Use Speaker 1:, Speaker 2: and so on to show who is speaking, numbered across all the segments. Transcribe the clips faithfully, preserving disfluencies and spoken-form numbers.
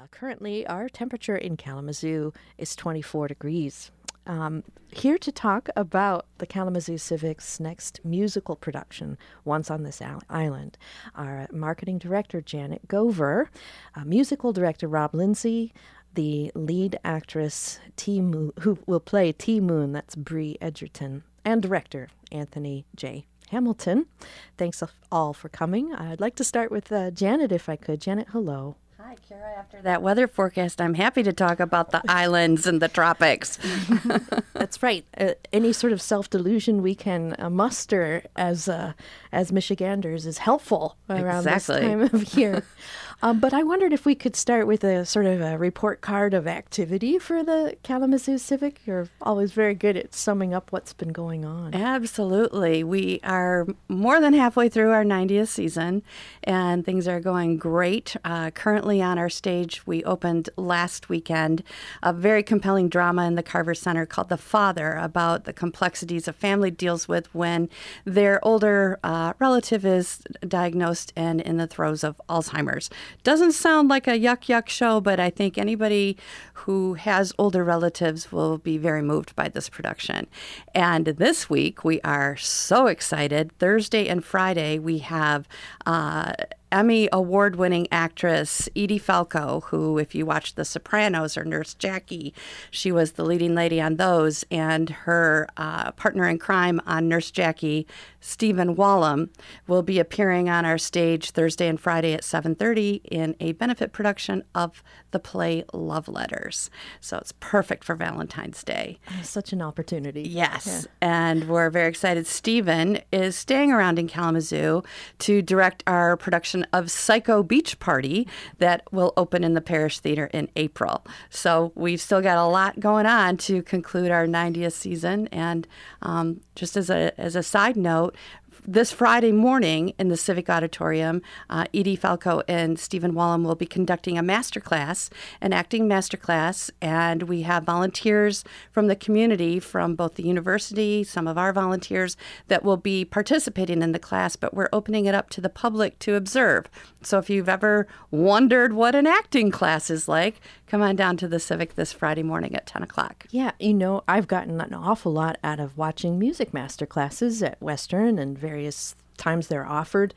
Speaker 1: currently, our temperature in Kalamazoo is twenty-four degrees. Um, here to talk about the Kalamazoo Civic's next musical production, Once on This Al- Island, our marketing director, Janet Gover, uh, musical director, Rob Lindsay, the lead actress, T. Mo- who will play T. Moon, that's Bree Edgerton, and director, Anthony J. Hamilton. Thanks all for coming. I'd like to start with uh, Janet, if I could. Janet, hello.
Speaker 2: Hi, Kara. After that weather forecast, I'm happy to talk about the islands and the tropics.
Speaker 1: That's right. Uh, any sort of self-delusion we can uh, muster as uh, as Michiganders is helpful around
Speaker 2: Exactly.
Speaker 1: this time of year. um, but I wondered if we could start with a sort of a report card of activity for the Kalamazoo Civic. You're always very good at summing up what's been going on.
Speaker 2: Absolutely. We are more than halfway through our ninetieth season, and things are going great. Uh, currently on our stage, we opened last weekend a very compelling drama in the Carver Center called The Father, about the complexities a family deals with when their older uh, relative is diagnosed and in the throes of Alzheimer's. Doesn't sound like a yuck yuck show, but I think anybody who has older relatives will be very moved by this production. And this week, we are so excited. Thursday and Friday, we have uh, Emmy award-winning actress Edie Falco, who, if you watch The Sopranos or Nurse Jackie, she was the leading lady on those, and her uh, partner in crime on Nurse Jackie, Stephen Wallum, will be appearing on our stage Thursday and Friday at seven thirty in a benefit production of the play Love Letters. So it's perfect for Valentine's Day.
Speaker 1: Such an opportunity.
Speaker 2: Yes, yeah. And we're very excited. Stephen is staying around in Kalamazoo to direct our production of Psycho Beach Party that will open in the Parish Theater in April. So we've still got a lot going on to conclude our ninetieth season. And um, just as a as a side note, this Friday morning in the Civic Auditorium, uh, Edie Falco and Stephen Wallum will be conducting a masterclass, an acting masterclass, and we have volunteers from the community, from both the university, some of our volunteers that will be participating in the class, but we're opening it up to the public to observe. So if you've ever wondered what an acting class is like, come on down to the Civic this Friday morning at ten o'clock.
Speaker 1: Yeah, you know, I've gotten an awful lot out of watching music master classes at Western and various times they're offered.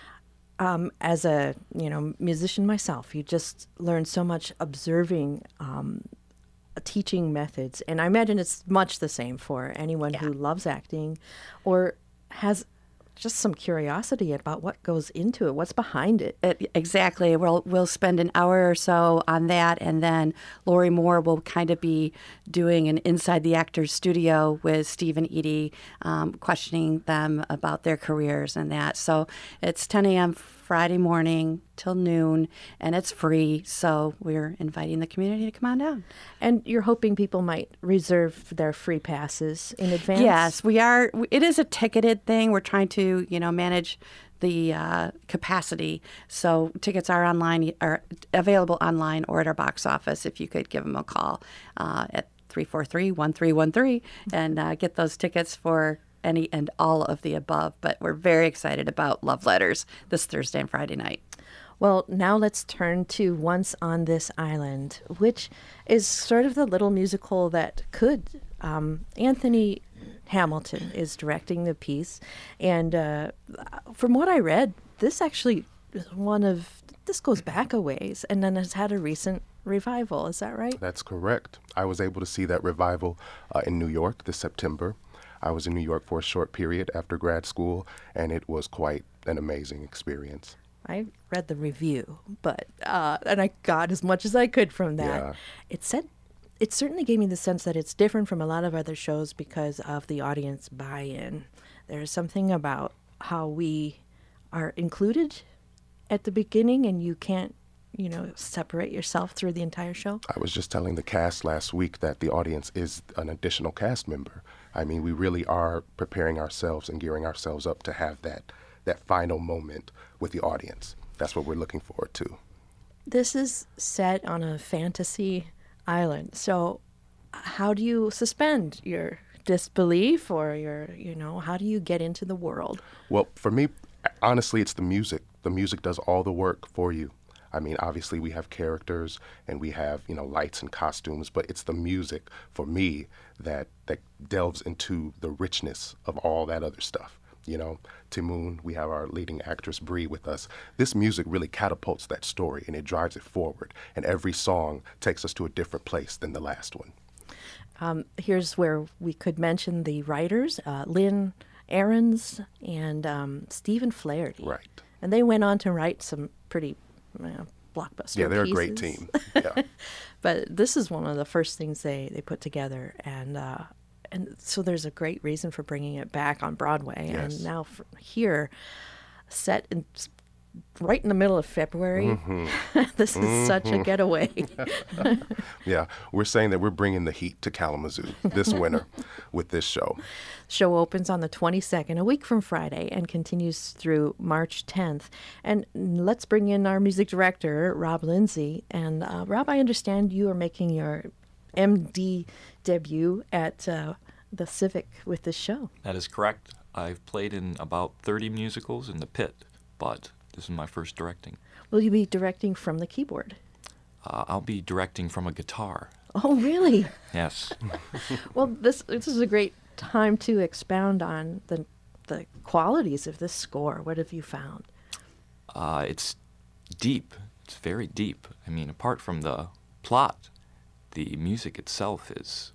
Speaker 1: Um, as a, you know, musician myself, you just learn so much observing um, teaching methods. And I imagine it's much the same for anyone
Speaker 2: Yeah.
Speaker 1: who loves acting or has just some curiosity about what goes into it, what's behind it.
Speaker 2: It, exactly. We'll we'll spend an hour or so on that, and then Lori Moore will kind of be doing an Inside the Actors studio with Steve and Edie, um, questioning them about their careers and that. So it's ten a.m. Friday morning till noon, and it's free. So we're inviting the community to come on down.
Speaker 1: And you're hoping people might reserve their free passes in advance?
Speaker 2: Yes, we are. It is a ticketed thing. We're trying to, you know, manage the uh, capacity. So tickets are online, are available online or at our box office. If you could give them a call uh, at three four three, one three one three and uh, get those tickets for any and all of the above. But we're very excited about Love Letters this Thursday and Friday night.
Speaker 1: Well, now let's turn to Once on This Island, which is sort of the little musical that could. Um, Anthony Hamilton is directing the piece. And uh, from what I read, this actually is one of, this goes back a ways and then has had a recent revival. Is that right?
Speaker 3: That's correct. I was able to see that revival uh, in New York this September. I was in New York for a short period after grad school, and it was quite an amazing experience.
Speaker 1: I read the review, but uh, and I got as much as I could from that.
Speaker 3: Yeah.
Speaker 1: It said, it certainly gave me the sense that it's different from a lot of other shows because of the audience buy-in. There's something about how we are included at the beginning, and you can't, you know, separate yourself through the entire show.
Speaker 3: I was just telling the cast last week that the audience is an additional cast member. I mean, we really are preparing ourselves and gearing ourselves up to have that that final moment with the audience. That's what we're looking forward to.
Speaker 1: This is set on a fantasy island. So how do you suspend your disbelief or your, you know, how do you get into the world?
Speaker 3: Well, for me, honestly, it's the music. The music does all the work for you. I mean, obviously we have characters and we have, you know, lights and costumes, but it's the music for me that that delves into the richness of all that other stuff. You know, Ti-Moune, we have our leading actress Bree with us. This music really catapults that story and it drives it forward. And every song takes us to a different place than the last one.
Speaker 1: Um, here's where we could mention the writers, uh, Lynn Ahrens and um, Stephen Flaherty.
Speaker 3: Right.
Speaker 1: And they went on to write some pretty you know, blockbuster
Speaker 3: Yeah, they're
Speaker 1: pieces.
Speaker 3: a great team. Yeah.
Speaker 1: But this is one of the first things they, they put together. And uh, and so there's a great reason for bringing it back on Broadway.
Speaker 3: Yes.
Speaker 1: And now for here, set in right in the middle of February. Mm-hmm. This is mm-hmm. such a getaway.
Speaker 3: Yeah, we're saying that we're bringing the heat to Kalamazoo this winter with this show.
Speaker 1: Show opens on the twenty-second, a week from Friday, and continues through March tenth. And let's bring in our music director, Rob Lindsay. And uh, Rob, I understand you are making your M D debut at uh, the Civic with this show.
Speaker 4: That is correct. I've played in about thirty musicals in the pit, but this is my first directing.
Speaker 1: Will you be directing from the keyboard?
Speaker 4: Uh, I'll be directing from a guitar.
Speaker 1: Oh, really?
Speaker 4: Yes.
Speaker 1: Well, this this is a great time to expound on the the qualities of this score. What have you found?
Speaker 4: Uh, it's deep. It's very deep. I mean, apart from the plot, the music itself is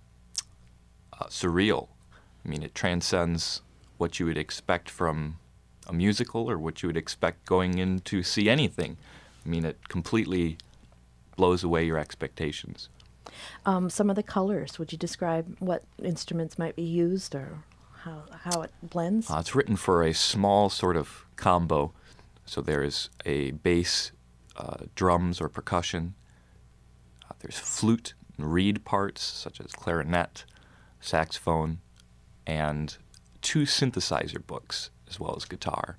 Speaker 4: uh, surreal. I mean, it transcends what you would expect from a musical or what you would expect going in to see anything. I mean, it completely blows away your expectations.
Speaker 1: Um, some of the colors, would you describe what instruments might be used or how how it blends?
Speaker 4: Uh, it's written for a small sort of combo. So there is a bass, uh, drums or percussion. Uh, there's flute and reed parts such as clarinet, saxophone, and two synthesizer books as well as guitar.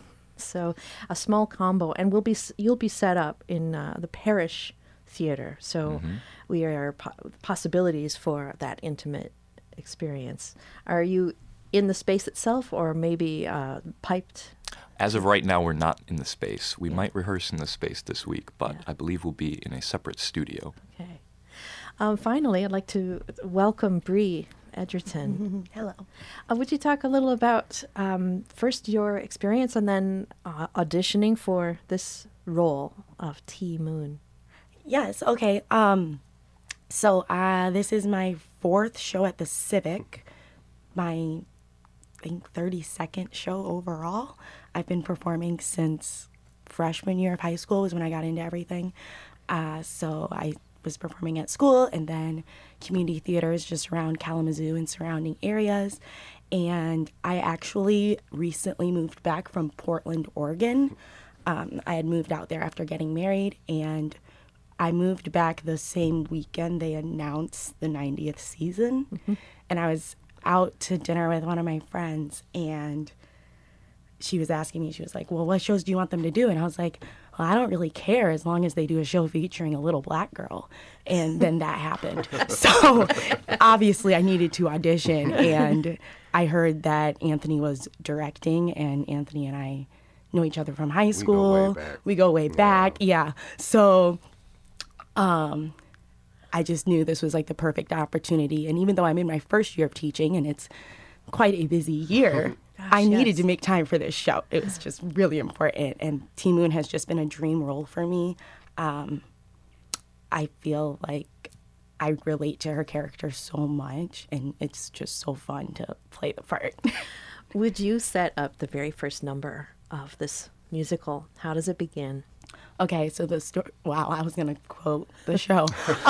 Speaker 1: So a small combo, and we'll be you'll be set up in uh, the Parish Theater. So mm-hmm. we are po- possibilities for that intimate experience. Are you in the space itself, or maybe uh, piped?
Speaker 4: As of right now, we're not in the space. We
Speaker 1: yeah.
Speaker 4: might rehearse in the space this week, but yeah. I believe we'll be in a separate studio.
Speaker 1: Okay. Um, finally, I'd like to welcome Bree Edgerton.
Speaker 5: Hello.
Speaker 1: Uh, would you talk a little about um, first your experience and then uh, auditioning for this role of Ti-Moune?
Speaker 5: Yes. Okay. Um, so uh, this is my fourth show at the Civic. My, I think, thirty-second show overall. I've been performing since freshman year of high school was when I got into everything. Uh, so I was performing at school and then community theaters just around Kalamazoo and surrounding areas. And I actually recently moved back from Portland, Oregon. Um, I had moved out there after getting married, and I moved back the same weekend they announced the ninetieth season. Mm-hmm. And I was out to dinner with one of my friends, and she was asking me, she was like, well, what shows do you want them to do? And I was like, well, I don't really care as long as they do a show featuring a little black girl. And then that happened. So obviously I needed to audition, and I heard that Anthony was directing, and Anthony and I know each other from high school.
Speaker 3: We go way back.
Speaker 5: We go way
Speaker 3: yeah.
Speaker 5: back. Yeah. So um, I just knew this was like the perfect opportunity. And even though I'm in my first year of teaching and it's quite a busy year, Gosh, I needed
Speaker 1: yes.
Speaker 5: to make time for this show. It was just really important. And Ti-Moune has just been a dream role for me. Um, I feel like I relate to her character so much, and it's just so fun to play the part.
Speaker 1: Would you set up the very first number of this musical? How does it begin?
Speaker 5: Okay, so the story, wow, I was going to quote the show.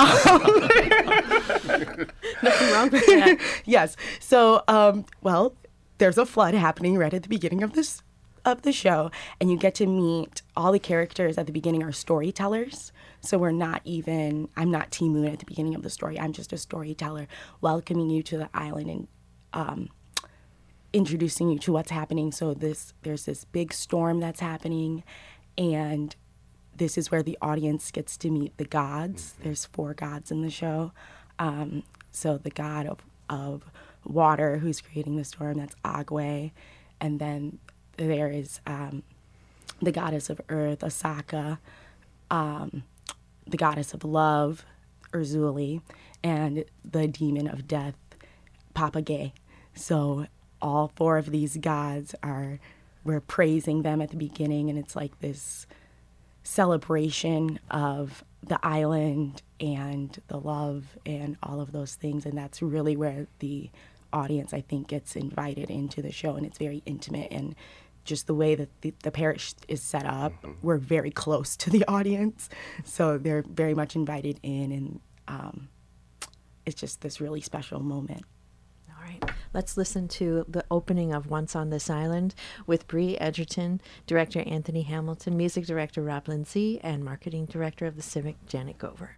Speaker 1: Nothing wrong with that.
Speaker 5: Yes. So, um, well, there's a flood happening right at the beginning of this of the show, and you get to meet all the characters at the beginning are storytellers. So we're not even, I'm not Ti-Moune at the beginning of the story. I'm just a storyteller welcoming you to the island and um, introducing you to what's happening. So this there's this big storm that's happening, and this is where the audience gets to meet the gods. There's four gods in the show. Um, so the god of, of water who's creating the storm, that's Agwe. And then there is um, the goddess of earth, Asaka. um, the goddess of love, Urzuli, and the demon of death, Papagay. So all four of these gods are, we're praising them at the beginning, and it's like this celebration of the island and the love and all of those things. And that's really where the audience, I think, gets invited into the show, and it's very intimate. And just the way that the, the parish is set up, mm-hmm. we're very close to the audience, so they're very much invited in, and um, it's just this really special moment.
Speaker 1: All right, let's listen to the opening of Once on This Island with Bree Edgerton, director Anthony Hamilton, music director Rob Lindsay, and marketing director of the Civic, Janet Gover.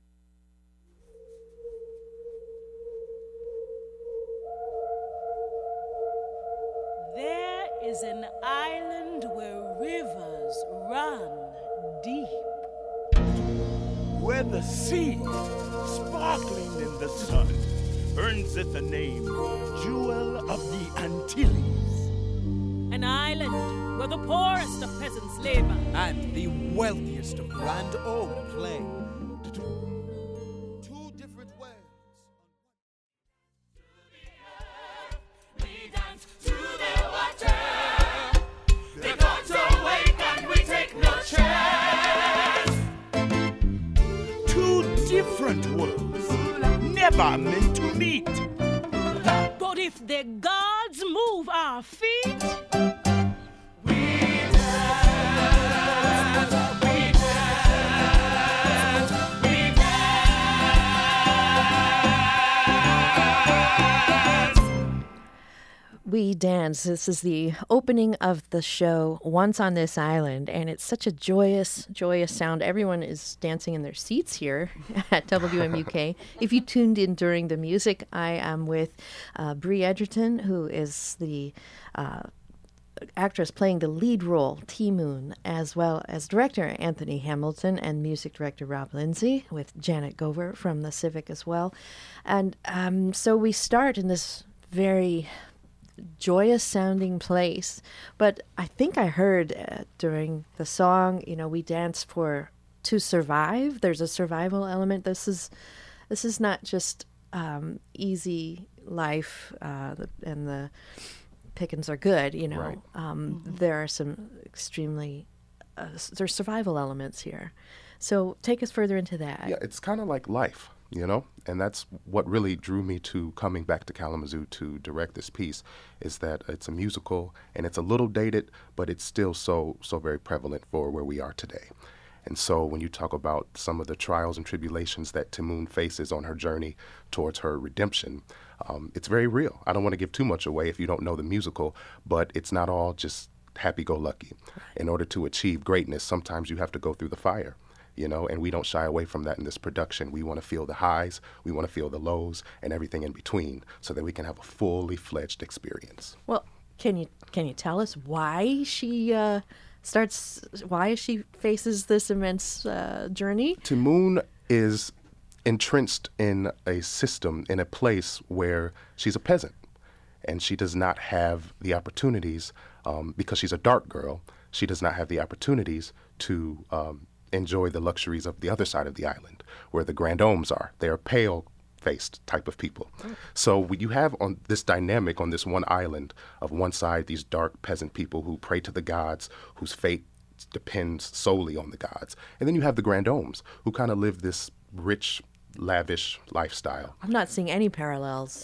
Speaker 6: There is an island where rivers run deep,
Speaker 7: where the sea, sparkling in the sun, earns it the name Jewel of the Antilles.
Speaker 6: An island where the poorest of peasants labor
Speaker 8: and the wealthiest of grand old play.
Speaker 7: Two different worlds.
Speaker 9: We dance to the water. The gods awake and we take no chance.
Speaker 7: Two different worlds, never meant to meet.
Speaker 6: But if the gods move our feet,
Speaker 9: we dance, we dance, we dance.
Speaker 1: We Dance. This is the opening of the show Once on This Island, and it's such a joyous, joyous sound. Everyone is dancing in their seats here at W M U K. If you tuned in during the music, I am with uh, Bree Edgerton, who is the uh, actress playing the lead role, T Moon, as well as director Anthony Hamilton and music director Rob Lindsay, with Janet Gover from the Civic as well. And um, so we start in this very joyous sounding place, but I think I heard uh, during the song, you know, we dance for to survive. There's a survival element. This is this is not just um, easy life, uh, the, and the pickings are good. You know,
Speaker 3: Right.
Speaker 1: um, mm-hmm. there are some extremely uh, there's survival elements here. So take us further into that.
Speaker 3: Yeah, it's kind of like life, you know, and that's what really drew me to coming back to Kalamazoo to direct this piece, is that it's a musical and it's a little dated, but it's still so so very prevalent for where we are today. And so when you talk about some of the trials and tribulations that Ti Moune faces on her journey towards her redemption, um, it's very real. I don't want to give too much away if you don't know the musical, but it's not all just happy-go-lucky. In order to achieve greatness, sometimes you have to go through the fire. You know, and we don't shy away from that in this production. We want to feel the highs, we want to feel the lows, and everything in between, so that we can have a fully fledged experience.
Speaker 1: Well, can you can you tell us why she uh, starts? Why she faces this immense uh, journey?
Speaker 3: Ti Moune is entrenched in a system, in a place where she's a peasant, and she does not have the opportunities um, because she's a dark girl. She does not have the opportunities to Um, enjoy the luxuries of the other side of the island, where the grandomes are. They are pale-faced type of people. Mm. So you have on this dynamic on this one island, of one side these dark peasant people who pray to the gods, whose fate depends solely on the gods. And then you have the grandomes, who kind of live this rich, lavish lifestyle.
Speaker 1: I'm not seeing any parallels.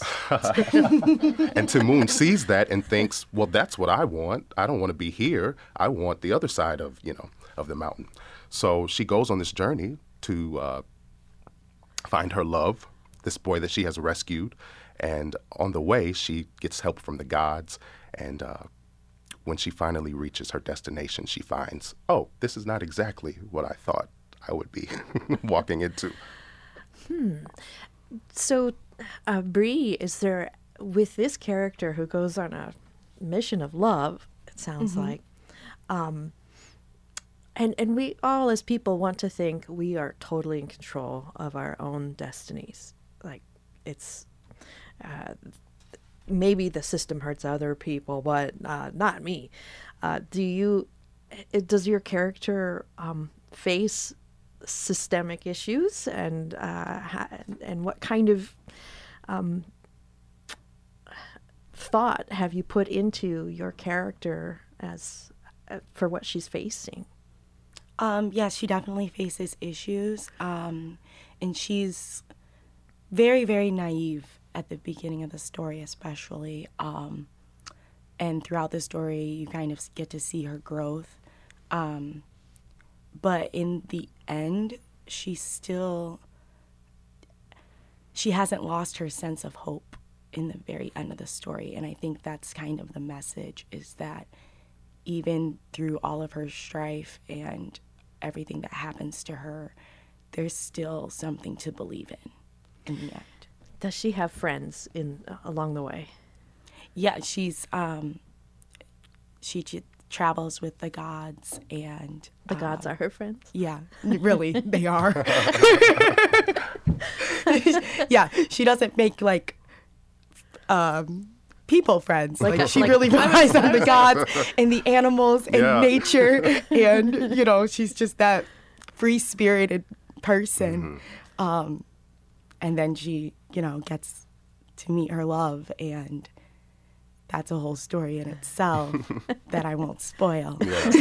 Speaker 3: And Ti Moune sees that and thinks, well, that's what I want. I don't want to be here. I want the other side of, you know, of the mountain. So she goes on this journey to uh, find her love, this boy that she has rescued. And on the way, she gets help from the gods. And uh, when she finally reaches her destination, she finds, oh, this is not exactly what I thought I would be walking into.
Speaker 1: Hmm. So, uh, Bree, is there, with this character who goes on a mission of love, it sounds mm-hmm. like, um, And and we all as people want to think we are totally in control of our own destinies. Like it's uh, maybe the system hurts other people, but uh, not me. Uh, do you? It, does your character um, face systemic issues, and uh, ha- and what kind of um, thought have you put into your character as uh, for what she's facing?
Speaker 5: Um, yes, she definitely faces issues, um, and she's very, very naive at the beginning of the story, especially. Um, and throughout the story, you kind of get to see her growth. Um, but in the end, she still, she hasn't lost her sense of hope in the very end of the story. And I think that's kind of the message, is that even through all of her strife and everything that happens to her, there's still something to believe in in the end.
Speaker 1: Does she have friends in uh, along the way?
Speaker 5: Yeah, she's um, she j- travels with the gods, and
Speaker 1: The gods
Speaker 5: um,
Speaker 1: are her friends?
Speaker 5: Yeah, really, they are. Yeah, she doesn't make like um, people friends. Like,
Speaker 1: Like-
Speaker 5: she
Speaker 1: like-
Speaker 5: really relies on the gods and the animals and
Speaker 3: Yeah.
Speaker 5: nature, and you know, she's just that free-spirited person. Um, and then she, you know, gets to meet her love, and that's a whole story in itself that I won't spoil.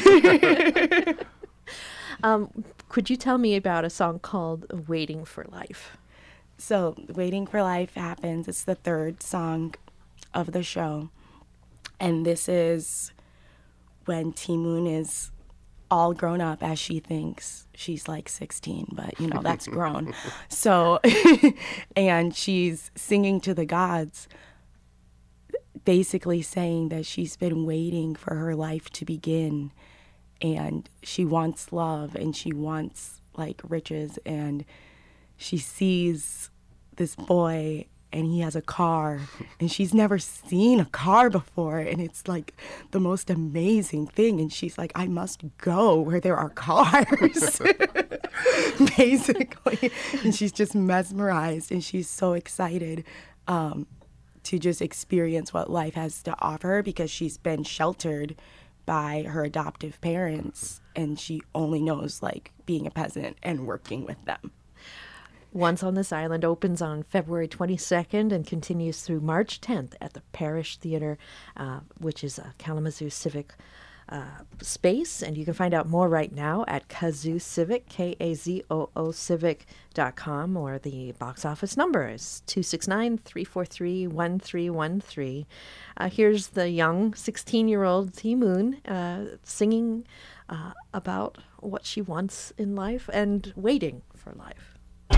Speaker 1: Um, could you tell me about a song called Waiting for Life?
Speaker 5: So, Waiting for Life happens. It's the third song of the show. And this is when Ti Moon is all grown up, as she thinks. She's like sixteen, but, you know, that's grown. So, and she's singing to the gods, basically saying that she's been waiting for her life to begin. And she wants love, and she wants like riches, and she sees this boy, and he has a car, and she's never seen a car before, and it's like the most amazing thing, and she's like, I must go where there are cars, basically. And she's just mesmerized, and she's so excited um, to just experience what life has to offer, because she's been sheltered by her adoptive parents, and she only knows like being a peasant and working with them.
Speaker 1: Once on This Island opens on February twenty-second and continues through March tenth at the Parish Theater, uh, which is a Kalamazoo Civic uh, space. And you can find out more right now at Kazoo Civic, K A Z O O Civic dot com, or the box office number is two six nine, three four three, one three one three. Uh, here's the young sixteen-year-old Ti Moon uh, singing uh, about what she wants in life and waiting for life.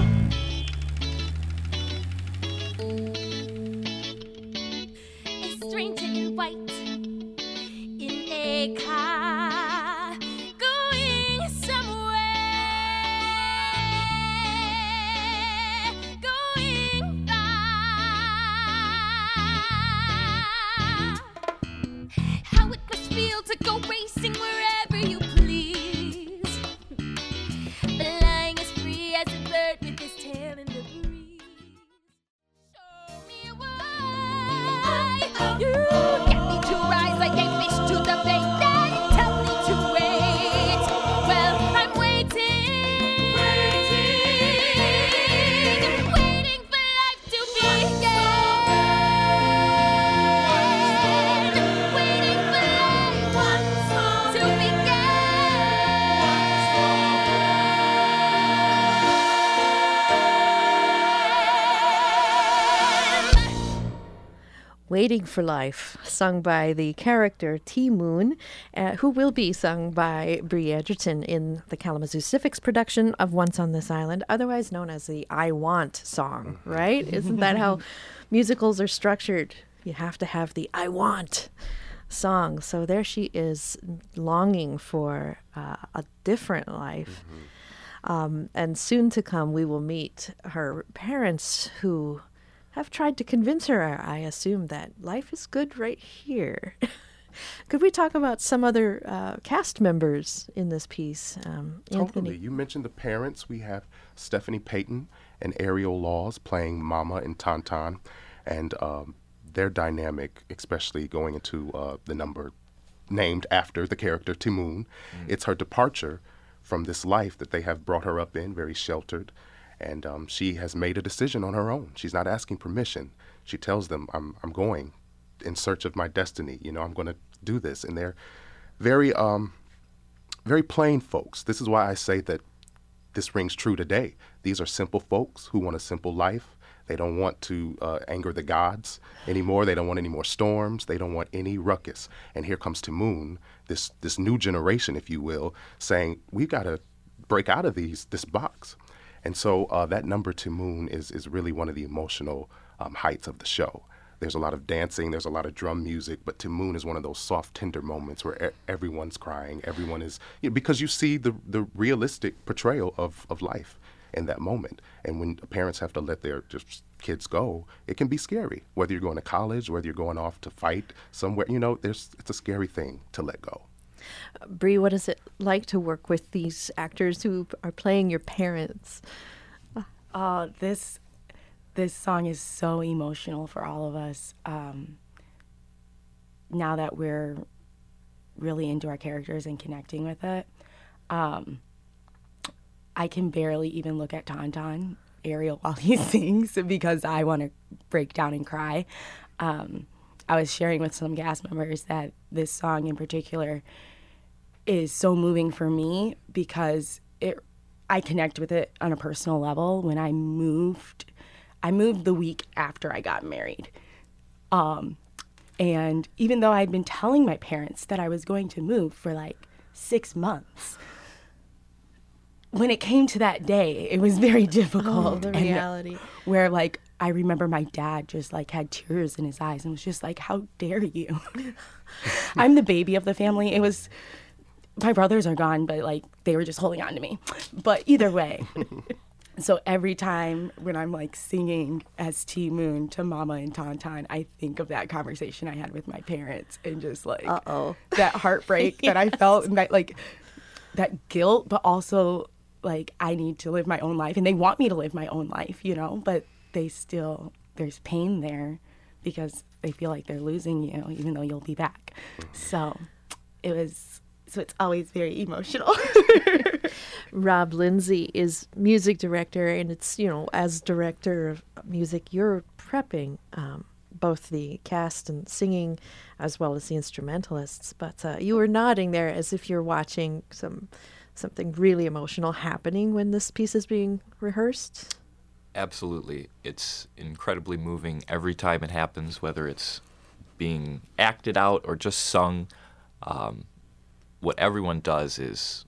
Speaker 10: A stranger in white in a car going somewhere, going far. How it must feel to go racing wherever you please, flying as free as a bird with his tail in the breeze. Show me why you get me to rise like a fish to the bait, then tell me to wait. Well, I'm waiting, waiting, waiting for life to begin, waiting for life to begin.
Speaker 1: Waiting for Life, sung by the character Ti Moon, uh, who will be sung by Bree Edgerton in the Kalamazoo Civic's production of Once on This Island, otherwise known as the I Want song, right? Isn't that how musicals are structured? You have to have the I Want song. So there she is, longing for uh, a different life. Um, and soon to come, we will meet her parents, who have tried to convince her, I assume, that life is good right here. Could we talk about some other uh, cast members in this piece? Um,
Speaker 3: Totally.
Speaker 1: Anthony.
Speaker 3: You mentioned the parents. We have Stephanie Payton and Ariel Laws playing Mama and Tantan, and um, their dynamic, especially going into uh, the number named after the character Ti Moon. Mm. It's her departure from this life that they have brought her up in, very sheltered. And um, she has made a decision on her own. She's not asking permission. She tells them, I'm, I'm going in search of my destiny. You know, I'm going to do this. And they're very, um, very plain folks. This is why I say that this rings true today. These are simple folks who want a simple life. They don't want to uh, anger the gods anymore. They don't want any more storms. They don't want any ruckus. And here comes Ti Moune, this this new generation, if you will, saying, we've got to break out of these this box. And so uh, that number, Ti Moune, is, is really one of the emotional um, heights of the show. There's a lot of dancing, there's a lot of drum music, but Ti Moune is one of those soft, tender moments where e- everyone's crying, everyone is, you know, because you see the, the realistic portrayal of, of life in that moment. And when parents have to let their just kids go, it can be scary. Whether you're going to college, whether you're going off to fight somewhere, you know, there's it's a scary thing to let go.
Speaker 1: Uh, Bree, what is it like to work with these actors who are playing your parents?
Speaker 5: Uh, this this song is so emotional for all of us. Um, now that we're really into our characters and connecting with it, um, I can barely even look at Tauntaun, Ariel, while he sings because I want to break down and cry. Um, I was sharing with some cast members that this song in particular is so moving for me because it I connect with it on a personal level. When I moved, I moved the week after I got married. Um, and even though I'd been telling my parents that I was going to move for like six months, when it came to that day, it was very difficult.
Speaker 1: Oh, the reality.
Speaker 5: And where like, I remember my dad just like had tears in his eyes and was just like, how dare you? I'm the baby of the family. It was, my brothers are gone, but like they were just holding on to me. But either way, so every time when I'm like singing as Ti Moune to Mama and Tauntaun, I think of that conversation I had with my parents and just like
Speaker 1: Uh-oh.
Speaker 5: that heartbreak that I felt and that like that guilt, but also like I need to live my own life and they want me to live my own life, you know, but they still, there's pain there because they feel like they're losing you even though you'll be back. So it was, so it's always very emotional.
Speaker 1: Rob Lindsay is music director, and it's, you know, as director of music, you're prepping um, both the cast and singing as well as the instrumentalists. But uh, you were nodding there as if you're watching some something really emotional happening when this piece is being rehearsed.
Speaker 4: Absolutely. It's incredibly moving every time it happens, whether it's being acted out or just sung. Um, what everyone does is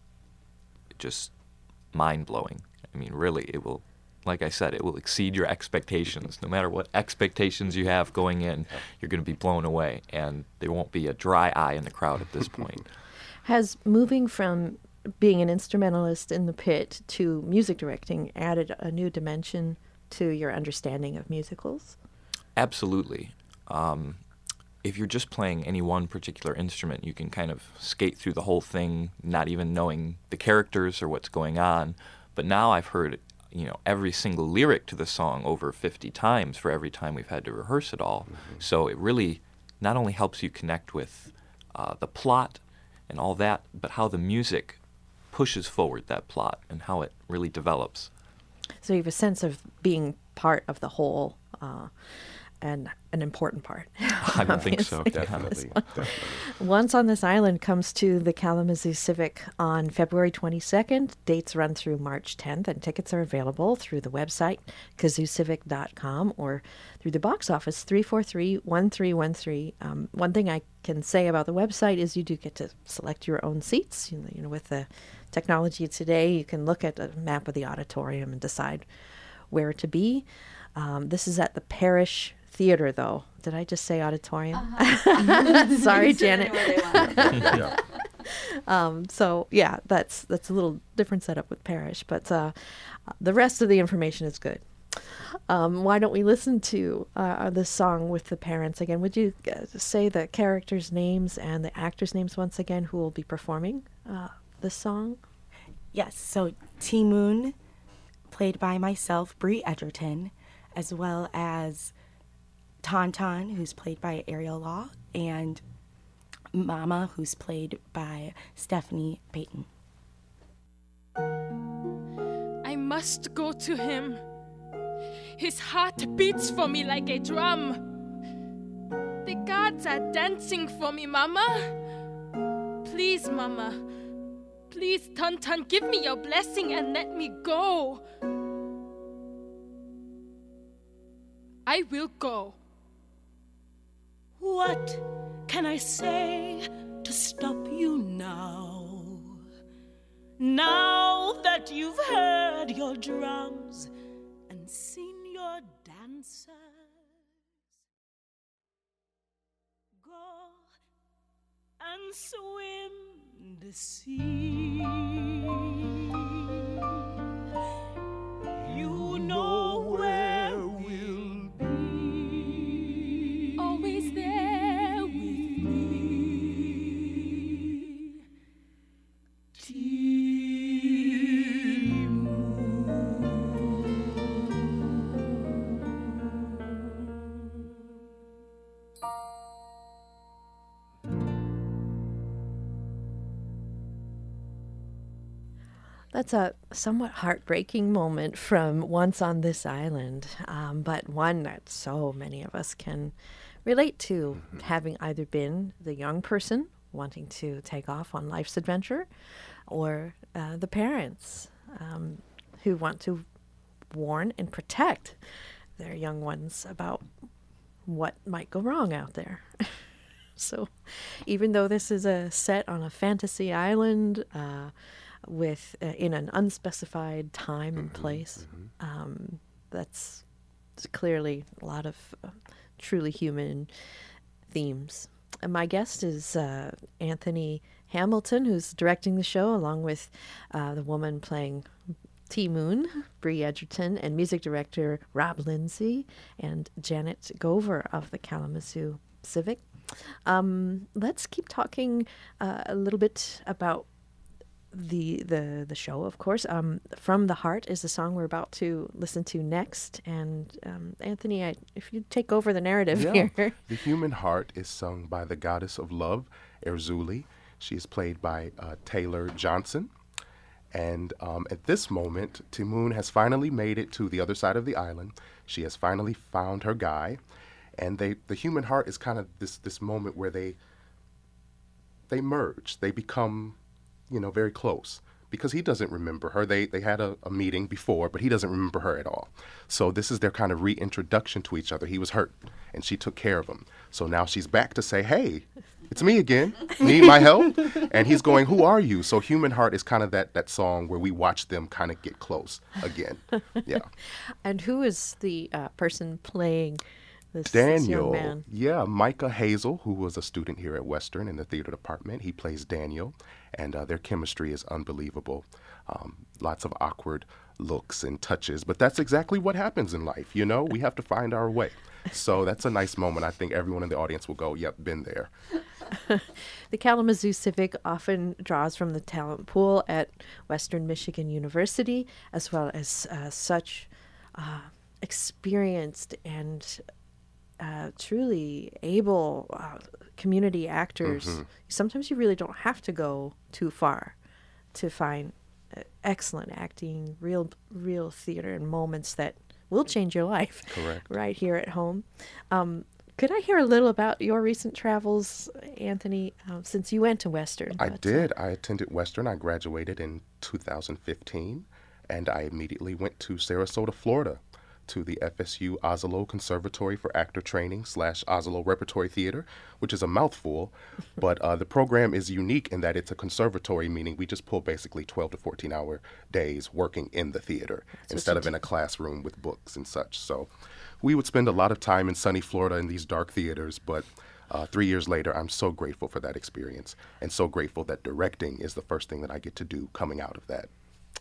Speaker 4: just mind-blowing. I mean, really, it will, like I said, it will exceed your expectations. No matter what expectations you have going in, you're going to be blown away, and there won't be a dry eye in the crowd at this point.
Speaker 1: Has moving from being an instrumentalist in the pit to music directing added a new dimension to your understanding of musicals?
Speaker 4: Absolutely. Um, if you're just playing any one particular instrument, you can kind of skate through the whole thing, not even knowing the characters or what's going on. But now I've heard, you know, every single lyric to the song over fifty times for every time we've had to rehearse it all. Mm-hmm. So it really not only helps you connect with uh, the plot and all that, but how the music pushes forward that plot and how it really develops.
Speaker 1: So you have a sense of being part of the whole, uh, and an important part.
Speaker 4: I would think so,
Speaker 3: definitely. definitely.
Speaker 1: Once on This Island comes to the Kalamazoo Civic on February twenty-second. Dates run through March tenth, and tickets are available through the website, kazoo civic dot com, or through the box office, three four three, one three one three. Um, one thing I can say about the website is you do get to select your own seats. You know, you know, with the technology today, you can look at a map of the auditorium and decide where to be. Um, this is at the Parish Theater, though. Did I just say auditorium? Uh-huh. Sorry, Janet.
Speaker 3: Yeah.
Speaker 1: Um, so yeah, that's that's a little different setup with Parish, but uh, the rest of the information is good. Um, why don't we listen to uh, this song with the parents again? Would you uh, say the characters' names and the actors' names once again who will be performing uh, this song?
Speaker 5: Yes, so Ti Moune, played by myself, Bree Edgerton, as well as Tauntaun, who's played by Ariel Law, and Mama, who's played by Stephanie Payton.
Speaker 6: must go to him. His heart beats for me like a drum. The gods are dancing for me, Mama. Please, Mama. Please, Tun-Tun, give me your blessing and let me go. I will go.
Speaker 11: What can I say to stop you now? Now that you've heard your drums and seen your dancers, go and swim the sea. You know where we'll be,
Speaker 6: always there with me.
Speaker 1: That's a somewhat heartbreaking moment from Once on This Island, um, but one that so many of us can relate to, mm-hmm. having either been the young person wanting to take off on life's adventure or uh, the parents um, who want to warn and protect their young ones about what might go wrong out there. So even though this is a set on a fantasy island, uh, with uh, in an unspecified time and place, mm-hmm. um, that's clearly a lot of uh, truly human themes. And my guest is uh, Anthony Hamilton, who's directing the show, along with uh, the woman playing T. Moon, Bree Edgerton, and music director Rob Lindsay and Janet Gover of the Kalamazoo Civic. Um, let's keep talking uh, a little bit about the the the show, of course. Um, From the Heart is the song we're about to listen to next. And um, Anthony, I, if you take over the narrative
Speaker 3: yeah.
Speaker 1: here.
Speaker 3: The Human Heart is sung by the goddess of love, Erzulie. She is played by uh, Taylor Johnson. And um, at this moment, Ti Moune has finally made it to the other side of the island. She has finally found her guy. And they the Human Heart is kind of this this moment where they they merge. They become, you know, very close, because he doesn't remember her. They they had a, a meeting before, but he doesn't remember her at all. So this is their kind of reintroduction to each other. He was hurt, and she took care of him. So now she's back to say, hey, it's me again. Need my help? And he's going, who are you? So Human Heart is kind of that, that song where we watch them kind of get close again. Yeah.
Speaker 1: And who is the uh, person playing this,
Speaker 3: Daniel,
Speaker 1: this young man?
Speaker 3: Yeah, Micah Hazel, who was a student here at Western in the theater department. He plays Daniel, and uh, their chemistry is unbelievable. Um, lots of awkward looks and touches, but that's exactly what happens in life, you know? We have to find our way. So that's a nice moment. I think everyone in the audience will go, yep, been there.
Speaker 1: The Kalamazoo Civic often draws from the talent pool at Western Michigan University, as well as uh, such uh, experienced and Uh, truly able uh, community actors. Mm-hmm. Sometimes you really don't have to go too far to find uh, excellent acting, real real theater, and moments that will change your life.
Speaker 3: Correct.
Speaker 1: Right here at home. Um, could I hear a little about your recent travels, Anthony, uh, since you went to Western?
Speaker 3: I
Speaker 1: but,
Speaker 3: did.
Speaker 1: Uh,
Speaker 3: I attended Western. I graduated in two thousand fifteen, and I immediately went to Sarasota, Florida, to the F S U Oslo Conservatory for Actor Training slash Oslo Repertory Theater, which is a mouthful, but uh, the program is unique in that it's a conservatory, meaning we just pull basically twelve to fourteen hour days working in the theater That's instead of in a classroom with books and such. So we would spend a lot of time in sunny Florida in these dark theaters, but uh, three years later, I'm so grateful for that experience and so grateful that directing is the first thing that I get to do coming out of that.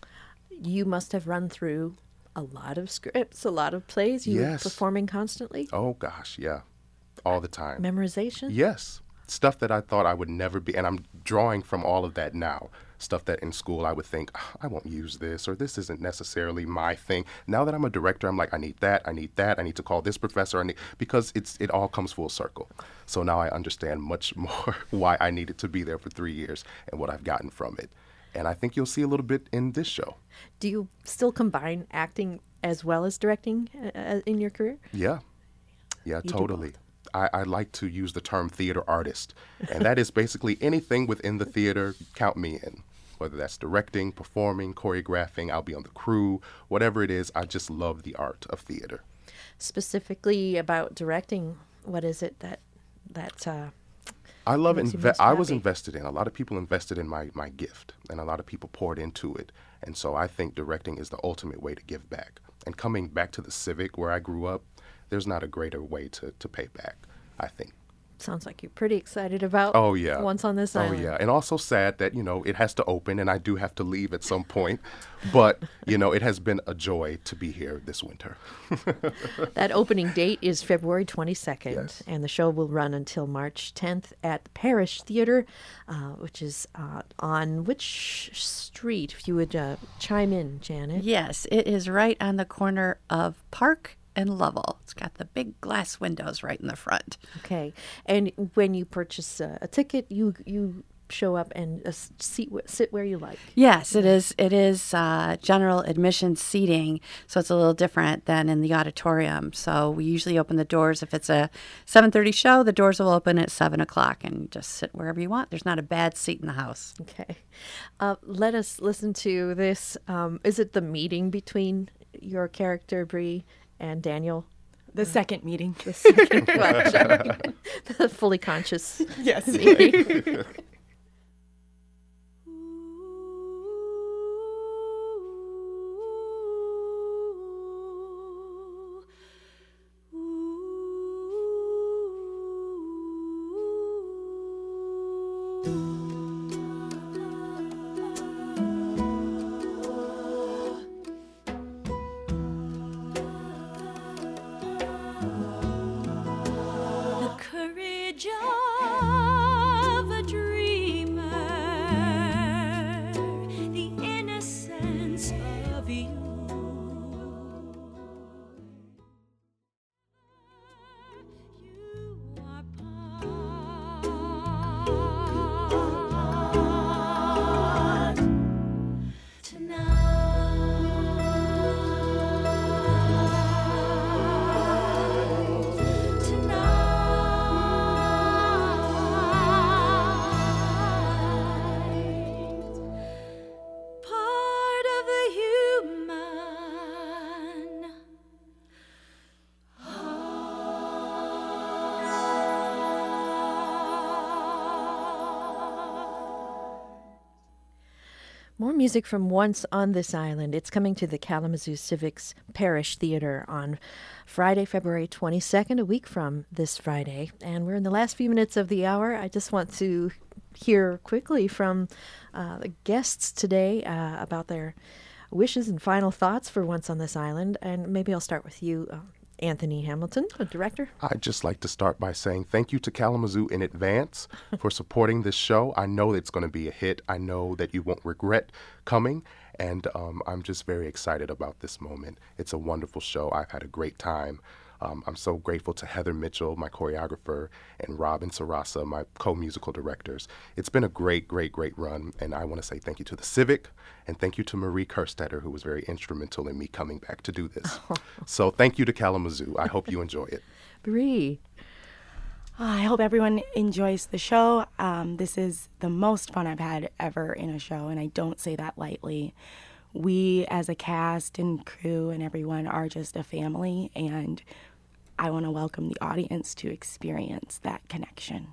Speaker 1: You must have run through a lot of scripts, a lot of plays. You
Speaker 3: yes.
Speaker 1: were performing constantly?
Speaker 3: Oh, gosh, yeah. All the time.
Speaker 1: Memorization?
Speaker 3: Yes. Stuff that I thought I would never be, and I'm drawing from all of that now. Stuff that in school I would think, oh, I won't use this, or this isn't necessarily my thing. Now that I'm a director, I'm like, I need that, I need that, I need to call this professor, I need, because it's it all comes full circle. So now I understand much more why I needed to be there for three years and what I've gotten from it. And I think you'll see a little bit in this show.
Speaker 1: Do you still combine acting as well as directing uh, in your career?
Speaker 3: Yeah. Yeah,
Speaker 1: You do
Speaker 3: totally. I, I like to use the term theater artist, and that is basically anything within the theater, count me in. Whether that's directing, performing, choreographing, I'll be on the crew, whatever it is, I just love the art of theater.
Speaker 1: Specifically about directing, what is it that that uh,
Speaker 3: I love
Speaker 1: makes you
Speaker 3: inve-
Speaker 1: most
Speaker 3: I was
Speaker 1: happy?
Speaker 3: invested in. A lot of people invested in my, my gift, and a lot of people poured into it. And so I think directing is the ultimate way to give back. And coming back to the Civic where I grew up, there's not a greater way to, to pay back, I think.
Speaker 1: Sounds like you're pretty excited about
Speaker 3: Oh, yeah.
Speaker 1: Once on This
Speaker 3: oh,
Speaker 1: Island.
Speaker 3: yeah. And also sad that, you know, it has to open and I do have to leave at some point. But, you know, it has been a joy to be here this winter.
Speaker 1: That opening date is February twenty-second,
Speaker 3: Yes.
Speaker 1: and the show will run until March tenth at the Parish Theater, uh, which is uh, on which street? If you would uh, chime in, Janet.
Speaker 2: Yes, it is right on the corner of Park and Lovell. It's got the big glass windows right in the front.
Speaker 1: Okay. And when you purchase a, a ticket, you you show up and uh, seat, sit where you like.
Speaker 2: Yes, it is. It is uh, general admission seating, so it's a little different than in the auditorium. So we usually open the doors if it's a seven thirty show. The doors will open at seven o'clock, and just sit wherever you want. There's not a bad seat in the house.
Speaker 1: Okay. Uh, let us listen to this. Um, is it the meeting between your character, Bree, and Daniel?
Speaker 5: The second meeting.
Speaker 1: The second, well, sorry. The fully conscious
Speaker 5: Yes.
Speaker 1: meeting.
Speaker 11: The courage of a dreamer, the innocence of you. You are part tonight. Part of the human
Speaker 1: More music from Once on This Island. It's coming to the Kalamazoo Civics Parish Theater on Friday, February twenty-second, a week from this Friday. And we're in the last few minutes of the hour. I just want to hear quickly from uh, the guests today uh, about their wishes and final thoughts for Once on This Island. And maybe I'll start with you, uh, Anthony Hamilton, the director.
Speaker 3: I'd just like to start by saying thank you to Kalamazoo in advance for supporting this show. I know it's going to be a hit. I know that you won't regret coming, and um, I'm just very excited about this moment. It's a wonderful show. I've had a great time. Um, I'm so grateful to Heather Mitchell, my choreographer, and Robin Sarasa, my co-musical directors. It's been a great, great, great run, and I want to say thank you to the Civic, and thank you to Marie Kerstetter, who was very instrumental in me coming back to do this. So thank you to Kalamazoo. I hope you enjoy it.
Speaker 1: Bree.
Speaker 5: I hope everyone enjoys the show. Um, this is the most fun I've had ever in a show, and I don't say that lightly. We, as a cast and crew and everyone, are just a family, and I want to welcome the audience to experience that connection.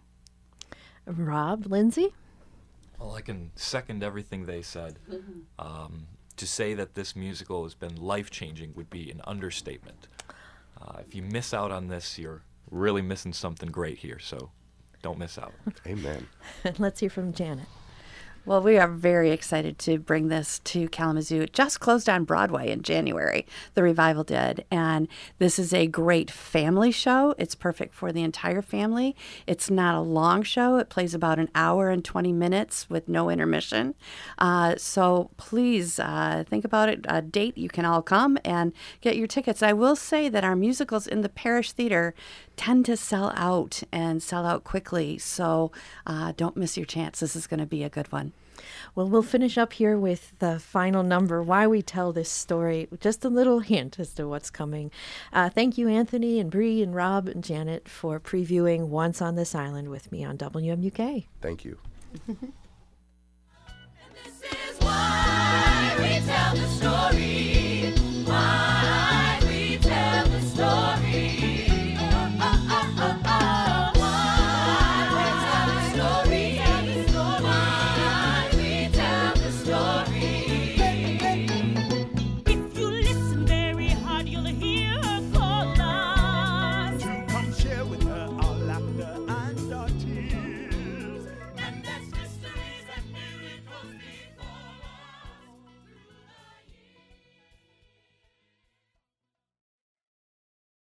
Speaker 1: Rob, Lindsay?
Speaker 4: Well, I can second everything they said. Um, to say that this musical has been life-changing would be an understatement. Uh, if you miss out on this, you're really missing something great here, so don't miss out.
Speaker 3: Amen.
Speaker 1: Let's hear from Janet.
Speaker 2: Well, we are very excited to bring this to Kalamazoo. It just closed on Broadway in January. The revival did. And this is a great family show. It's perfect for the entire family. It's not a long show. It plays about an hour and twenty minutes with no intermission. Uh, so please uh, think about it. A date you can all come and get your tickets. I will say that our musicals in the Parish Theater tend to sell out and sell out quickly. So uh, don't miss your chance. This is going to be a good one.
Speaker 1: Well, we'll finish up here with the final number, why we tell this story, just a little hint as to what's coming. Uh, thank you, Anthony and Bree and Rob and Janet, for previewing Once on This Island with me on W M U K.
Speaker 3: Thank you.
Speaker 9: This is